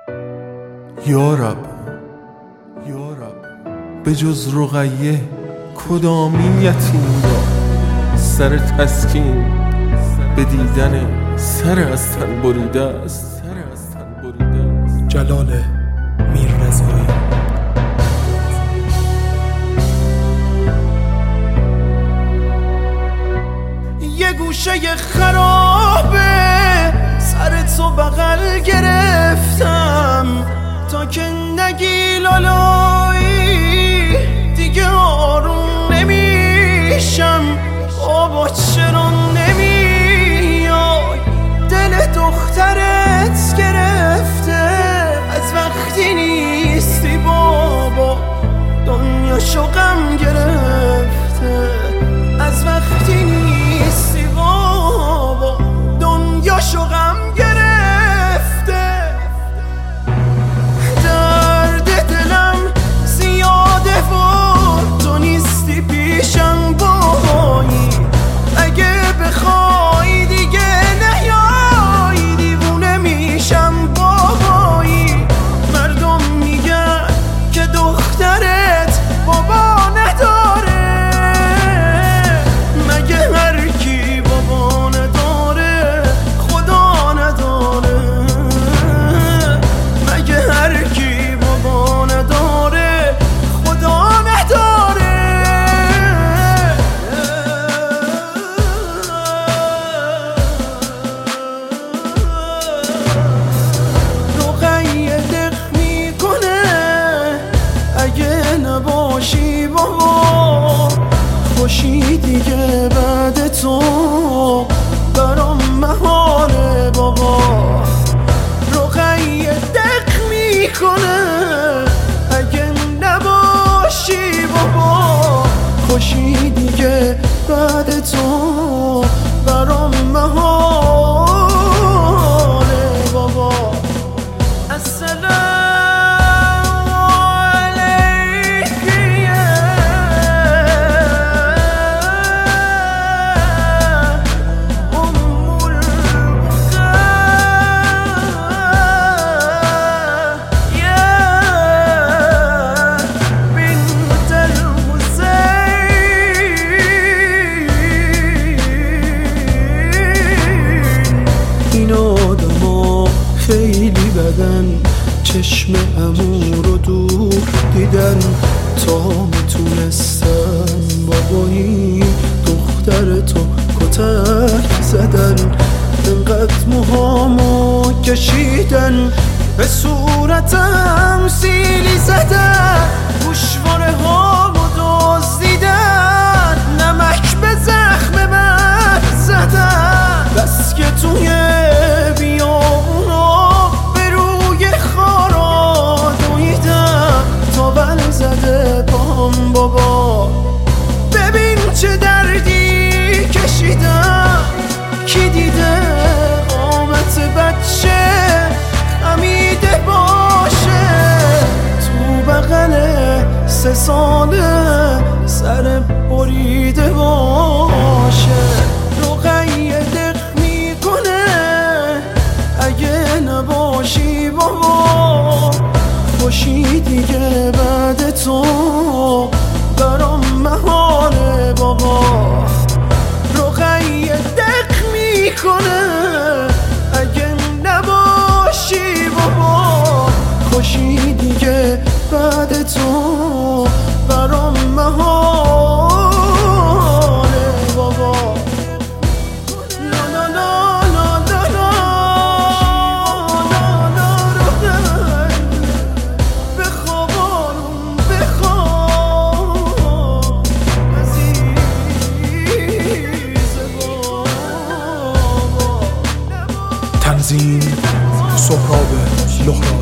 یارب به جز رقیه کدامین یتیم را سر تسکین به دیدن سر از تن بریده است. جلال میررضایی. یه گوشه خرابه سر تو بغل گرفتم تا که نگی لالایی دیگه آروم نمیشم. بابا چرا نمیای؟ دل دخترت گرفته از وقتی نیستی بابا، دنیاشو غم گرفته از وقتی نیستی بابا، دنیاشو غم گرفته. درد دلم زیاده و تو نیستی پیشم بایی، اگه بخوای دیگه نیای دیوونه میشم بابایی. مردم میگن که دخترت بابا نداره، مگه هر کی بابا نداره خدا نداره؟ مگه هر کی بابا نداره خدا نداره؟ رقیه دق میکنه اگه نباشی بابا، خوشی دیگه بعد تو برام محاله بابا. رقیه دق میکنه اگه نباشی بابا، خوشی دیگه بعد تو برام محاله بابا. السلام علیک یا ام البقاء یا بنت الحسین. این آدما خیلی بدن، چشم عمو رو دور دیدن تا میتونستن بابایی دختر تو کتک زدن. انقدر موهامو کشیدن به صورتم سیلی زدن، گوشواره هامو دزدیدن، نمک به زخم من زدن. بس که توی بیابونا به روی خارا دویدم تا بل زده پام بابا. ببین چه دردی کشیدم، کی دیده قامت بچه خمیده باشه تو بغل 3 ساله سر بریده باشه. رقیه دق میکنه اگه نباشی بابا، خوشی دیگه بعد تو برام محاله بابا. رقیه دق میکنه اگه نباشی بابا، خوشی دیگه بعد تو برام محاله بابا. لا لا لا لا لا لا لا لا لا بخواب آروم بخواب عزیز بابا. تنظیم سهراب لهرایی.